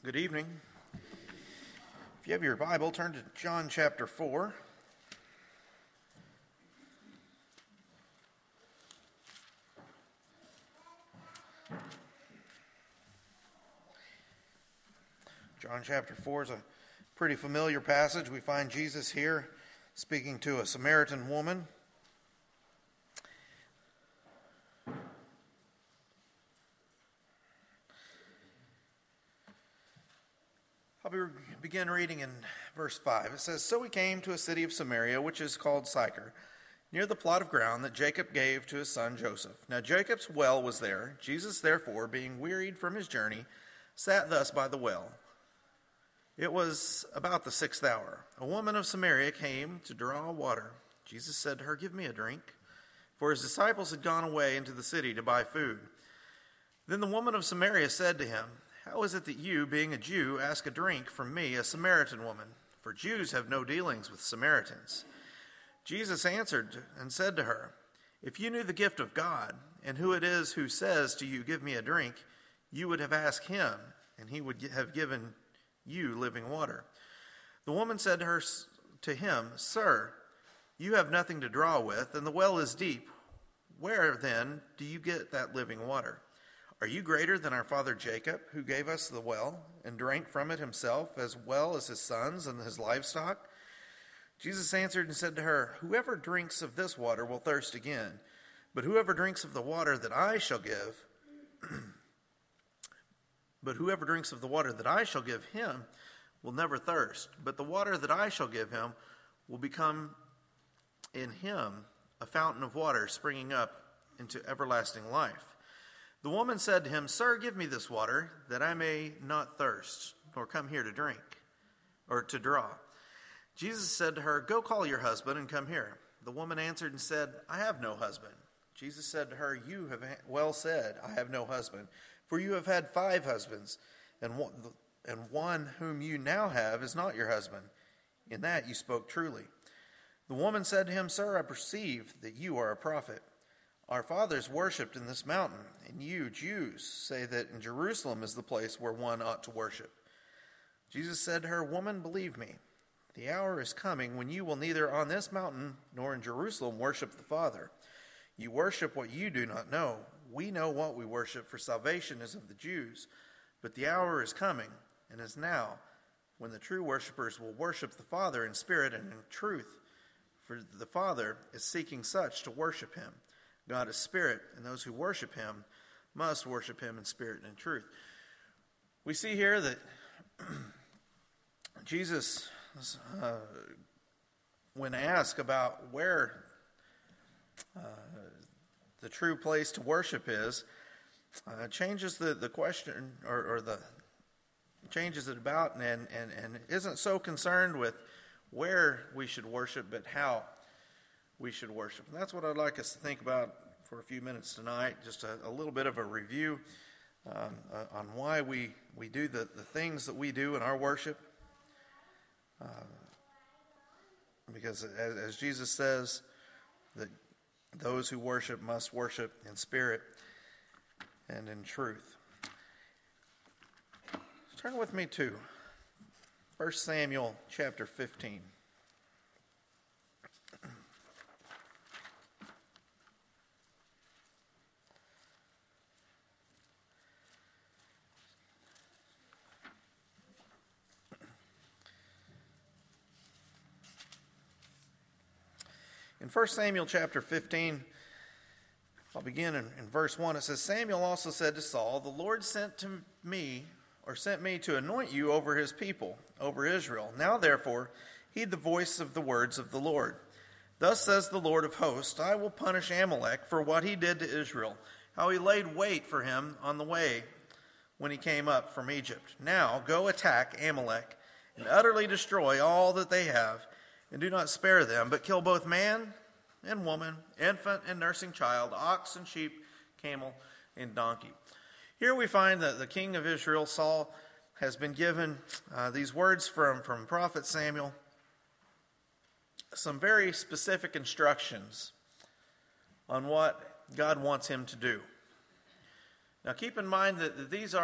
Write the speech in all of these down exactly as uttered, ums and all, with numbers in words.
Good evening. If you have your Bible, turn to John chapter four. John chapter four is a pretty familiar passage. We find Jesus here speaking to a Samaritan woman. I'll be, begin reading in verse five. It says, "So he came to a city of Samaria, which is called Sychar, near the plot of ground that Jacob gave to his son Joseph. Now Jacob's well was there. Jesus, therefore, being wearied from his journey, sat thus by the well. It was about the sixth hour. A woman of Samaria came to draw water. Jesus said to her, 'Give me a drink,' for his disciples had gone away into the city to buy food. Then the woman of Samaria said to him, 'How is it that you, being a Jew, ask a drink from me, a Samaritan woman? For Jews have no dealings with Samaritans.' Jesus answered and said to her, 'If you knew the gift of God, and who it is who says to you, "Give me a drink," you would have asked him, and he would have given you living water.' The woman said to her, to him, 'Sir, you have nothing to draw with, and the well is deep. Where, then, do you get that living water? Are you greater than our father Jacob, who gave us the well and drank from it himself, as well as his sons and his livestock?' Jesus answered and said to her, 'Whoever drinks of this water will thirst again, but whoever drinks of the water that I shall give, but whoever drinks of the water that I shall give him will never thirst. But the water that I shall give him will become in him a fountain of water springing up into everlasting life.' The woman said to him, 'Sir, give me this water, that I may not thirst, nor come here to drink, or to draw.' Jesus said to her, 'Go call your husband and come here.' The woman answered and said, 'I have no husband.' Jesus said to her, 'You have well said, "I have no husband," for you have had five husbands, and one, and one whom you now have is not your husband. In that you spoke truly.' The woman said to him, 'Sir, I perceive that you are a prophet. Our fathers worshipped in this mountain, and you, Jews, say that in Jerusalem is the place where one ought to worship.' Jesus said to her, 'Woman, believe me, the hour is coming when you will neither on this mountain nor in Jerusalem worship the Father. You worship what you do not know. We know what we worship, for salvation is of the Jews. But the hour is coming, and is now, when the true worshipers will worship the Father in spirit and in truth. For the Father is seeking such to worship him. God is spirit, and those who worship him must worship him in spirit and in truth.'" We see here that Jesus, uh, when asked about where uh, the true place to worship is, uh, changes the, the question, or, or the changes it about, and, and, and isn't so concerned with where we should worship, but how we should worship. And that's what I'd like us to think about for a few minutes tonight, just a, a little bit of a review um, uh, on why we, we do the, the things that we do in our worship. Uh, because as, as Jesus says, that those who worship must worship in spirit and in truth. Turn with me to First Samuel chapter fifteen. In First Samuel chapter fifteen, I'll begin in, in verse one. It says, "Samuel also said to Saul, 'The Lord sent to me, or sent me to anoint you over his people, over Israel. Now therefore, heed the voice of the words of the Lord. Thus says the Lord of hosts, I will punish Amalek for what he did to Israel, how he laid wait for him on the way when he came up from Egypt. Now go attack Amalek and utterly destroy all that they have, and do not spare them, but kill both man and woman, infant and nursing child, ox and sheep, camel and donkey.'" Here we find that the king of Israel, Saul, has been given uh, these words from, from prophet Samuel, some very specific instructions on what God wants him to do. Now keep in mind that these are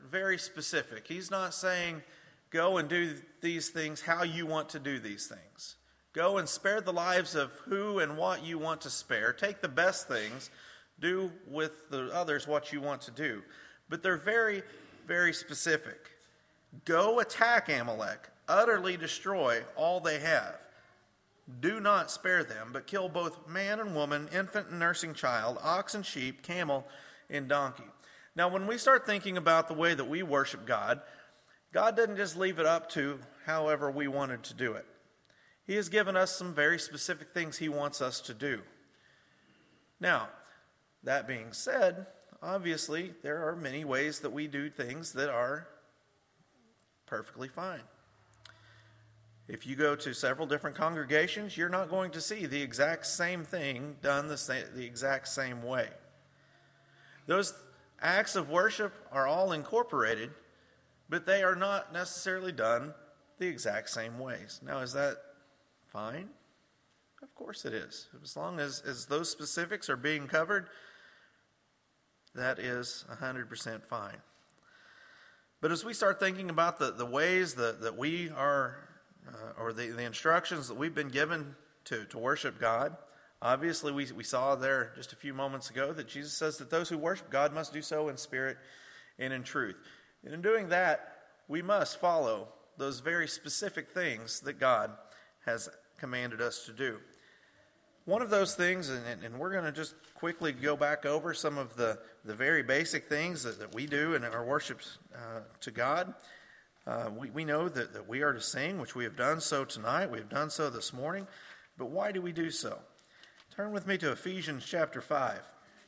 very specific. He's not saying, go and do these things how you want to do these things. Go and spare the lives of who and what you want to spare. Take the best things. Do with the others what you want to do. But they're very, very specific. Go attack Amalek. Utterly destroy all they have. Do not spare them, but kill both man and woman, infant and nursing child, ox and sheep, camel and donkey. Now, when we start thinking about the way that we worship God, God doesn't just leave it up to however we wanted to do it. He has given us some very specific things He wants us to do. Now, that being said, obviously, there are many ways that we do things that are perfectly fine. If you go to several different congregations, you're not going to see the exact same thing done the, same, the exact same way. Those acts of worship are all incorporated, but they are not necessarily done the exact same ways. Now, is that fine? Of course it is. As long as, as those specifics are being covered, that is one hundred percent fine. But as we start thinking about the, the ways that, that we are, uh, or the, the instructions that we've been given to, to worship God, obviously we, we saw there just a few moments ago that Jesus says that those who worship God must do so in spirit and in truth. And in doing that, we must follow those very specific things that God has commanded us to do. One of those things, and, and we're going to just quickly go back over some of the, the very basic things that, that we do in our worship uh, to God. Uh, we, we know that, that we are to sing, which we have done so tonight. We have done so this morning. But why do we do so? Turn with me to Ephesians chapter five.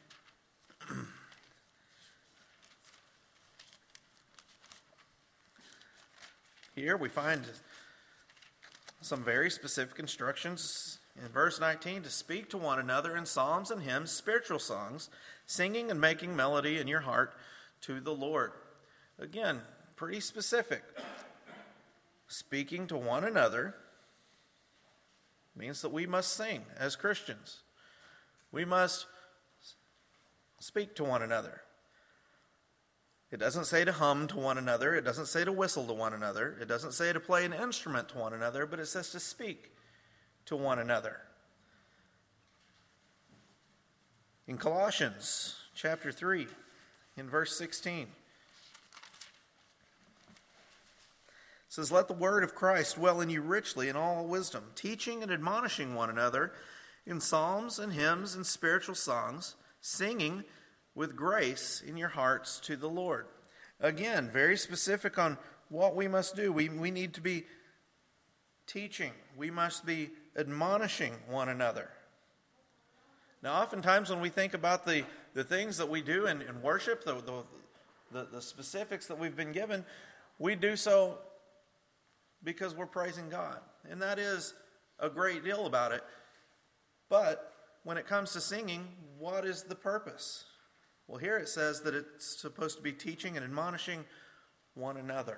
Here we find some very specific instructions in verse nineteen to speak to one another in psalms and hymns, spiritual songs, singing and making melody in your heart to the Lord. Again, pretty specific. Speaking to one another means that we must sing as Christians. We must speak to one another. It doesn't say to hum to one another. It doesn't say to whistle to one another. It doesn't say to play an instrument to one another, but it says to speak to one another. In Colossians chapter three, in verse sixteen, it says, let the word of Christ dwell in you richly in all wisdom, teaching and admonishing one another in psalms and hymns and spiritual songs, singing with grace in your hearts to the Lord. Again, very specific on what we must do. We, we need to be teaching. We must be admonishing one another. Now, oftentimes when we think about the, the things that we do in, in worship, the, the, the, the specifics that we've been given, we do so because we're praising God. And that is a great deal about it. But when it comes to singing, what is the purpose? Well, here it says that it's supposed to be teaching and admonishing one another.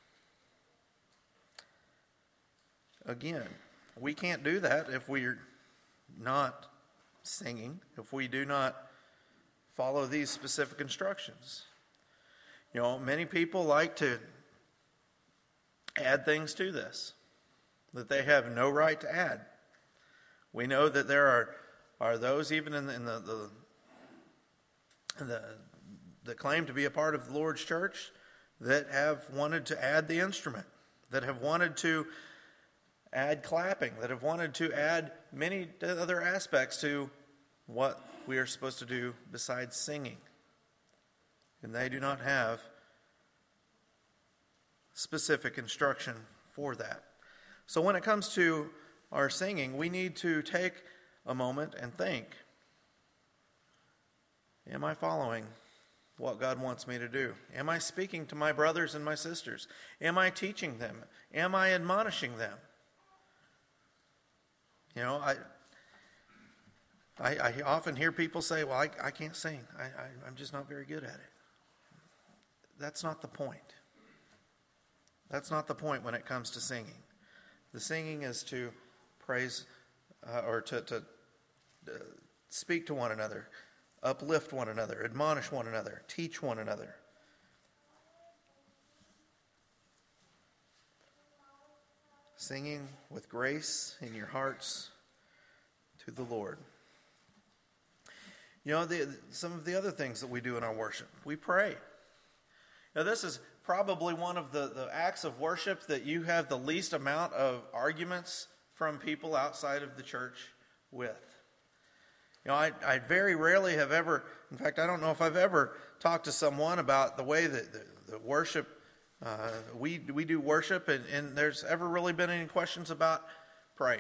Again, we can't do that if we're not singing, if we do not follow these specific instructions. You know, many people like to add things to this that they have no right to add. We know that there are, are those even in the, in the, the The, that claim to be a part of the Lord's church that have wanted to add the instrument, that have wanted to add clapping, that have wanted to add many other aspects to what we are supposed to do besides singing. And they do not have specific instruction for that. So when it comes to our singing, we need to take a moment and think, am I following what God wants me to do? Am I speaking to my brothers and my sisters? Am I teaching them? Am I admonishing them? You know, I I, I often hear people say, well, I, I can't sing. I, I, I'm just not very good at it. That's not the point. That's not the point when it comes to singing. The singing is to praise uh, or to, to uh, speak to one another, uplift one another, admonish one another, teach one another. singing with grace in your hearts to the Lord. You know, the, some of the other things that we do in our worship, we pray. Now, this is probably one of the, the acts of worship that you have the least amount of arguments from people outside of the church with. You know, I, I very rarely have ever, in fact, I don't know if I've ever talked to someone about the way that the, the worship, uh, we we do worship, and, and there's ever really been any questions about praying.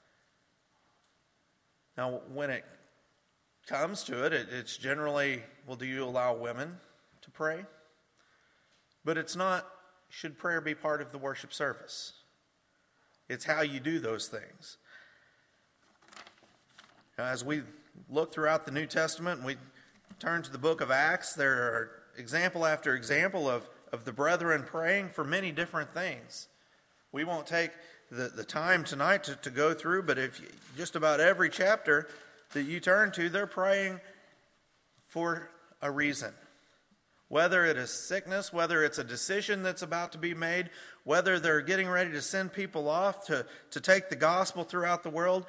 Now, when it comes to it, it, it's generally, well, do you allow women to pray? But it's not, should prayer be part of the worship service? It's how you do those things. Now, as we look throughout the New Testament and we turn to the book of Acts, there are example after example of, of the brethren praying for many different things. We won't take the, the time tonight to, to go through, but if you, just about every chapter that you turn to, they're praying for a reason. Whether it is sickness, whether it's a decision that's about to be made, whether they're getting ready to send people off to, to take the gospel throughout the world,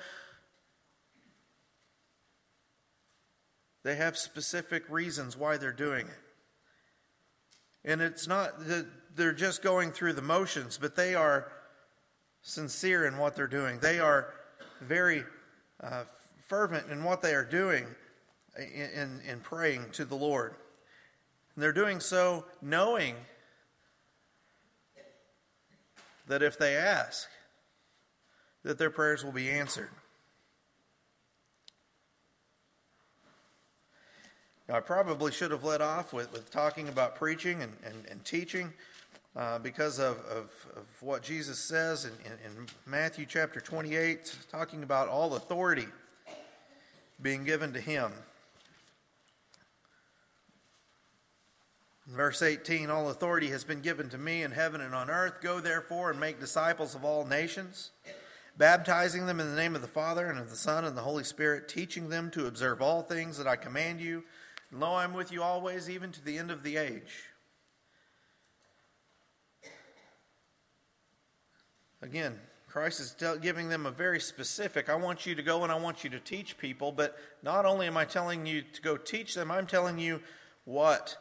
they have specific reasons why they're doing it. And it's not that they're just going through the motions, but they are sincere in what they're doing. They are very uh, fervent in what they are doing in, in, in praying to the Lord. And they're doing so knowing that if they ask, that their prayers will be answered. Now, I probably should have led off with, with talking about preaching and, and, and teaching uh, because of, of, of what Jesus says in, in, in Matthew chapter twenty-eight, talking about all authority being given to him. In verse eighteen, all authority has been given to me in heaven and on earth. Go therefore and make disciples of all nations, baptizing them in the name of the Father and of the Son and the Holy Spirit, teaching them to observe all things that I command you. And lo, I am with you always, even to the end of the age. Again, Christ is giving them a very specific, I want you to go and I want you to teach people, but not only am I telling you to go teach them, I'm telling you what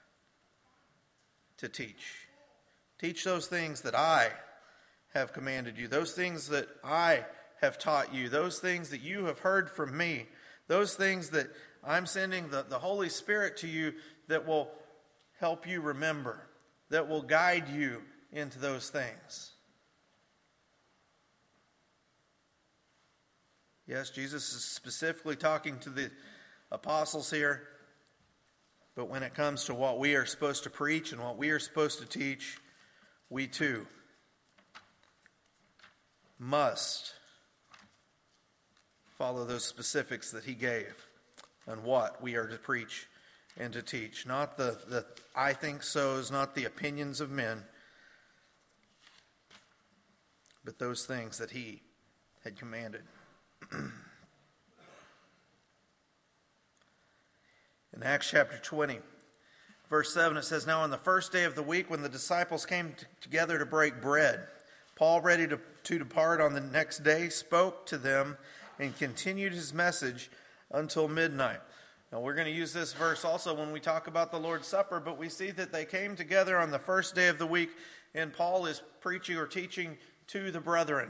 to teach. Teach those things that I have commanded you, those things that I have taught you, those things that you have heard from me, those things that I'm sending the, the Holy Spirit to you that will help you remember, that will guide you into those things. Yes, Jesus is specifically talking to the apostles here, but when it comes to what we are supposed to preach and what we are supposed to teach, we too must follow those specifics that he gave on what we are to preach and to teach. Not the, the I think so's, not the opinions of men, but those things that he had commanded. In Acts chapter twenty, verse seven, it says, Now on the first day of the week, when the disciples came t- together to break bread, Paul, ready to, to depart on the next day, spoke to them and continued his message until midnight. Now we're going to use this verse also when we talk about the Lord's Supper, but we see that they came together on the first day of the week, and Paul is preaching or teaching to the brethren.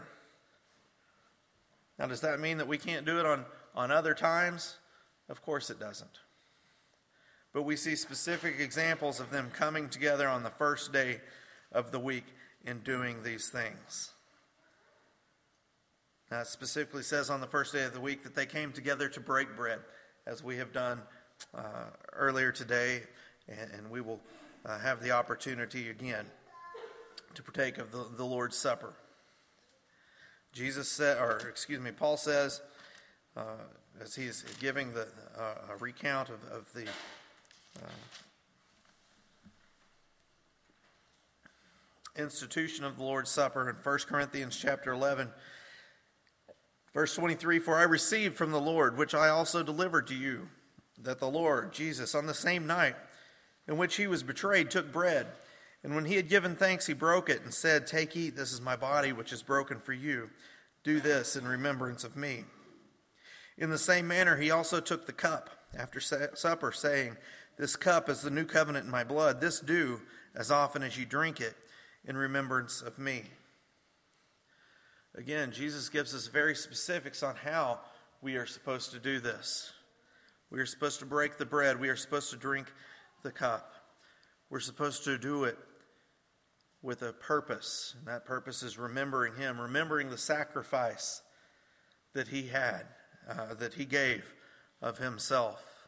Now, does that mean that we can't do it on, on other times? Of course it doesn't. But we see specific examples of them coming together on the first day of the week and doing these things. Now, it specifically says on the first day of the week that they came together to break bread, as we have done uh, earlier today, and, and we will uh, have the opportunity again to partake of the, the Lord's Supper. Jesus said, or excuse me, Paul says, uh, as he's giving the uh, a recount of, of the uh, institution of the Lord's Supper in First Corinthians chapter eleven, verse twenty-three, For I received from the Lord, which I also delivered to you, that the Lord Jesus, on the same night in which he was betrayed, took bread, And when he had given thanks, he broke it and said, "Take, eat, this is my body, which is broken for you. Do this in remembrance of me." In the same manner, he also took the cup after supper, saying, "This cup is the new covenant in my blood. This do as often as you drink it in remembrance of me." Again, Jesus gives us very specifics on how we are supposed to do this. We are supposed to break the bread. We are supposed to drink the cup. We're supposed to do it with a purpose, and that purpose is remembering him, remembering the sacrifice that he had, uh, that he gave of himself.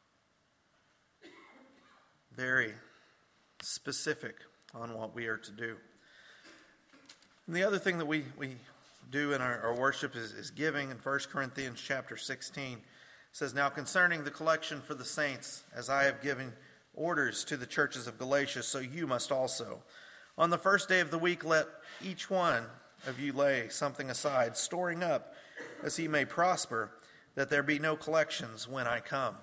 Very specific on what we are to do. And the other thing that we, we do in our, our worship is, is giving. In First Corinthians chapter sixteen, it says, "Now concerning the collection for the saints, as I have given orders to the churches of Galatia, so you must also. On the first day of the week, let each one of you lay something aside, storing up as he may prosper, that there be no collections when I come."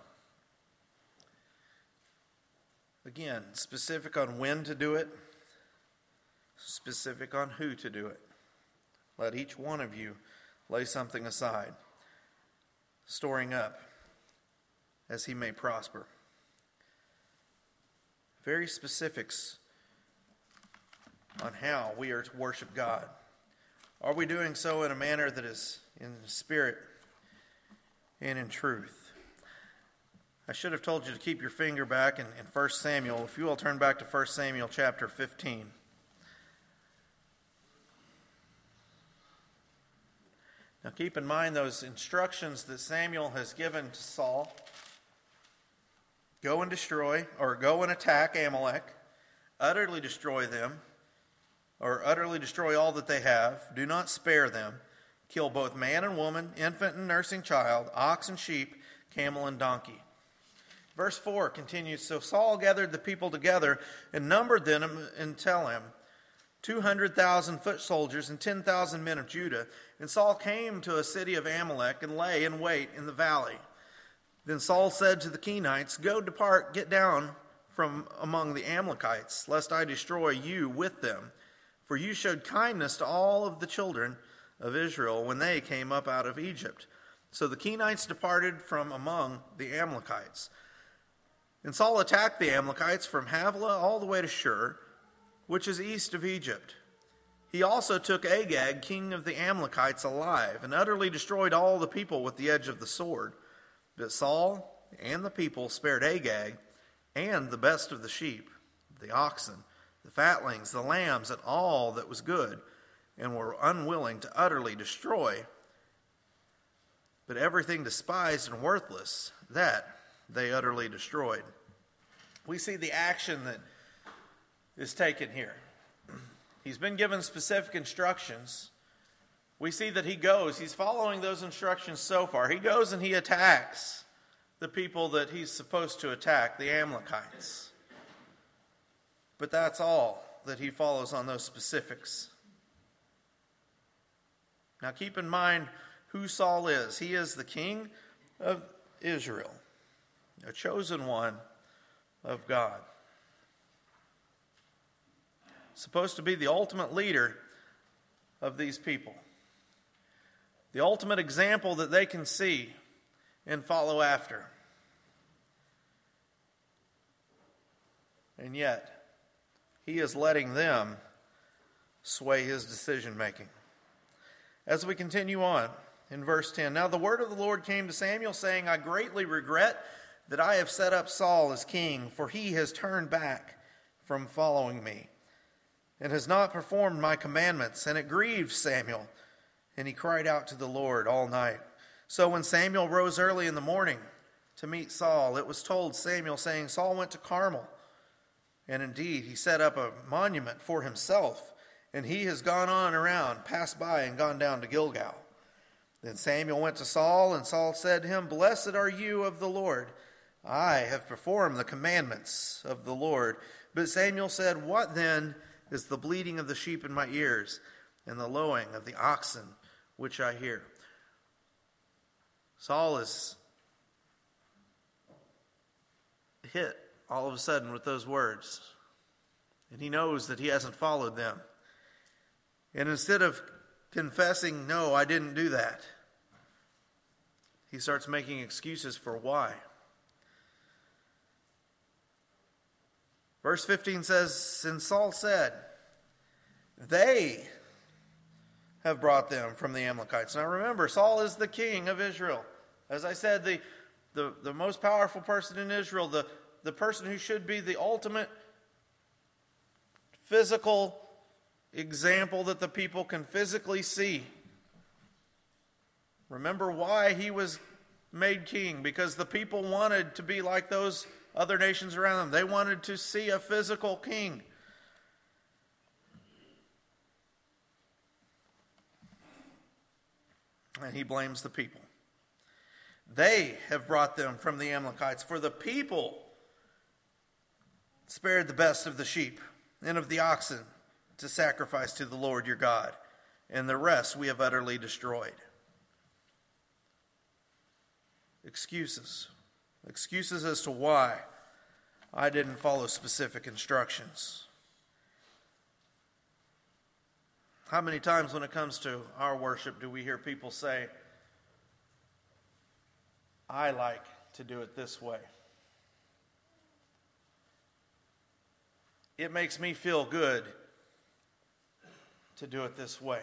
Again, specific on when to do it, specific on who to do it. Let each one of you lay something aside, storing up as he may prosper. Very specifics on how we are to worship God. Are we doing so in a manner that is in spirit and in truth? I should have told you to keep your finger back in, in First Samuel. If you will turn back to First Samuel chapter fifteen. Now keep in mind those instructions that Samuel has given to Saul. Go and destroy, or go and attack Amalek, utterly destroy them, or utterly destroy all that they have. Do not spare them. Kill both man and woman, infant and nursing child, ox and sheep, camel and donkey. Verse four continues, "So Saul gathered the people together and numbered them until him, two hundred thousand foot soldiers and ten thousand men of Judah. And Saul came to a city of Amalek and lay in wait in the valley. Then Saul said to the Kenites, 'Go, depart, get down from among the Amalekites, lest I destroy you with them. For you showed kindness to all of the children of Israel when they came up out of Egypt.' So the Kenites departed from among the Amalekites. And Saul attacked the Amalekites from Havilah all the way to Shur, which is east of Egypt. He also took Agag, king of the Amalekites, alive, and utterly destroyed all the people with the edge of the sword. But Saul and the people spared Agag and the best of the sheep, the oxen, the fatlings, the lambs, and all that was good, and were unwilling to utterly destroy. But everything despised and worthless, that they utterly destroyed." We see the action that is taken here. He's been given specific instructions. We see that he goes, he's following those instructions so far. He goes and he attacks the people that he's supposed to attack, the Amalekites. But that's all that he follows on those specifics. Now keep in mind who Saul is. He is the king of Israel, a chosen one of God. Supposed to be the ultimate leader of these people. The ultimate example that they can see and follow after. And yet, he is letting them sway his decision making. As we continue on in verse ten, "Now the word of the Lord came to Samuel, saying, I greatly regret that I have set up Saul as king, for he has turned back from following me, and has not performed my commandments. And it grieved Samuel, and he cried out to the Lord all night. So when Samuel rose early in the morning to meet Saul, it was told Samuel, saying, Saul went to Carmel. And indeed, he set up a monument for himself, and he has gone on around, passed by, and gone down to Gilgal. Then Samuel went to Saul, and Saul said to him, Blessed are you of the Lord. I have performed the commandments of the Lord. But Samuel said, What then is the bleating of the sheep in my ears, and the lowing of the oxen which I hear? Saul is hit all of a sudden with those words. And he knows that he hasn't followed them. And instead of confessing, no, I didn't do that, he starts making excuses for why. Verse fifteen says, and Saul said, they have brought them from the Amalekites. Now remember, Saul is the king of Israel. As I said, the, the, the most powerful person in Israel, the, the person who should be the ultimate physical example that the people can physically see. Remember why he was made king, because the people wanted to be like those other nations around them. They wanted to see a physical king. And he blames the people. They have brought them from the Amalekites, for the people spared the best of the sheep and of the oxen to sacrifice to the Lord your God, and the rest we have utterly destroyed. Excuses. Excuses as to why I didn't follow specific instructions. How many times when it comes to our worship do we hear people say, I like to do it this way. It makes me feel good to do it this way.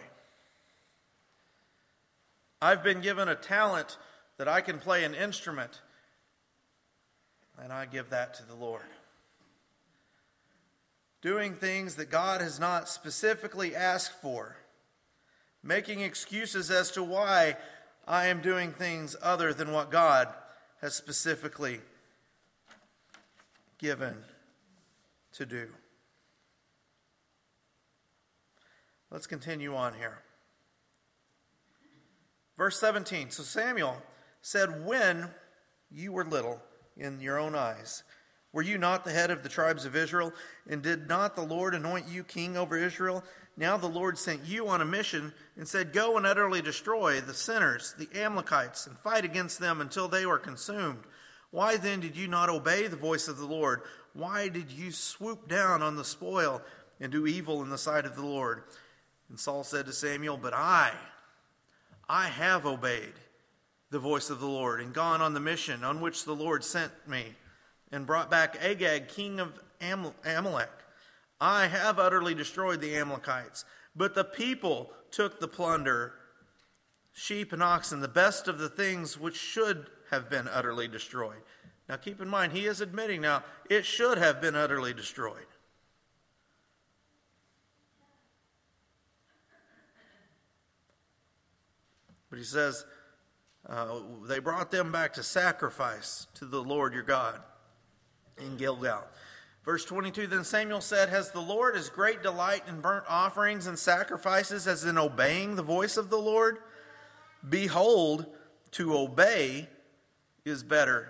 I've been given a talent that I can play an instrument, and I give that to the Lord. Doing things that God has not specifically asked for. Making excuses as to why I am doing things other than what God has specifically given to do. Let's continue on here. Verse seventeen. So Samuel said, when you were little in your own eyes, were you not the head of the tribes of Israel? And did not the Lord anoint you king over Israel? Now the Lord sent you on a mission and said, go and utterly destroy the sinners, the Amalekites, and fight against them until they were consumed. Why then did you not obey the voice of the Lord? Why did you swoop down on the spoil and do evil in the sight of the Lord? And Saul said to Samuel, but I, I have obeyed the voice of the Lord and gone on the mission on which the Lord sent me and brought back Agag, king of Amalek. I have utterly destroyed the Amalekites, but the people took the plunder, sheep and oxen, the best of the things which should have been utterly destroyed. Now keep in mind, he is admitting now, it should have been utterly destroyed. But he says, uh, they brought them back to sacrifice to the Lord your God in Gilgal. Verse twenty-two, then Samuel said, has the Lord as great delight in burnt offerings and sacrifices as in obeying the voice of the Lord? Behold, to obey is better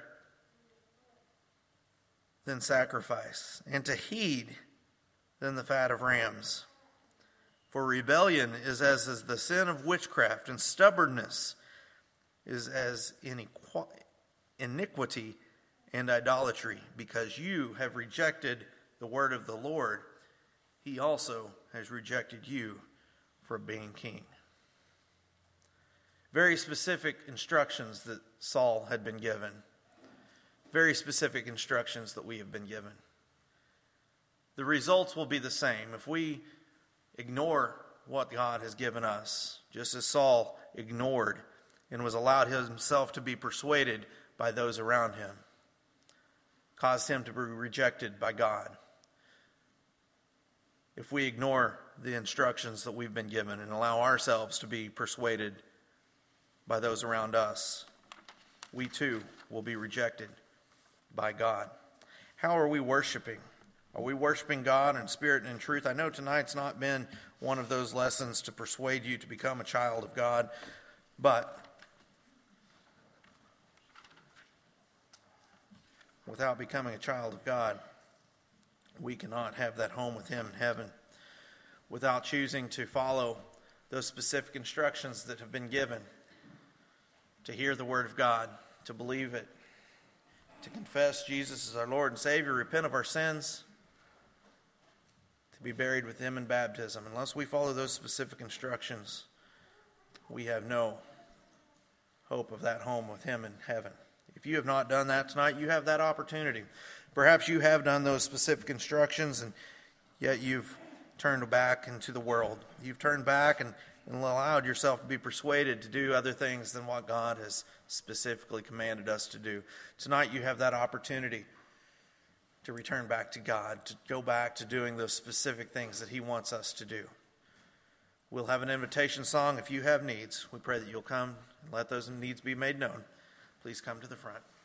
than sacrifice, and to heed than the fat of rams. For rebellion is as is the sin of witchcraft, and stubbornness is as iniquity and idolatry. Because you have rejected the word of the Lord, he also has rejected you for being king. Very specific instructions that Saul had been given. Very specific instructions that we have been given. The results will be the same if we ignore what God has given us, just as Saul ignored and was allowed himself to be persuaded by those around him, caused him to be rejected by God. If we ignore the instructions that we've been given and allow ourselves to be persuaded by those around us, we too will be rejected by God. How are we worshiping? Are we worshiping God in spirit and in truth? I know tonight's not been one of those lessons to persuade you to become a child of God, but without becoming a child of God, we cannot have that home with him in heaven. Without choosing to follow those specific instructions that have been given, to hear the word of God, to believe it, to confess Jesus as our Lord and Savior, repent of our sins, to be buried with him in baptism. Unless we follow those specific instructions, we have no hope of that home with him in heaven. If you have not done that tonight, you have that opportunity. Perhaps you have done those specific instructions, and yet you've turned back into the world. You've turned back and, and allowed yourself to be persuaded to do other things than what God has specifically commanded us to do. Tonight you have that opportunity to return back to God, to go back to doing those specific things that he wants us to do. We'll have an invitation song. If you have needs, we pray that you'll come and let those needs be made known. Please come to the front.